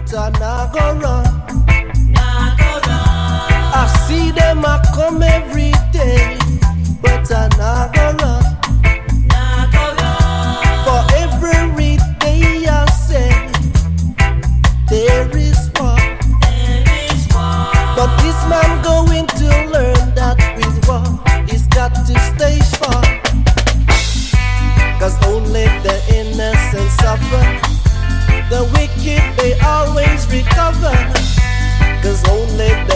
but I nah go run. I see them a come every day, but I nah go run. For every day I say there is war, but this man going to learn that with war he's got to stay far. 'Cause only the innocent suffer, the wicked they always recover. 'Cause only the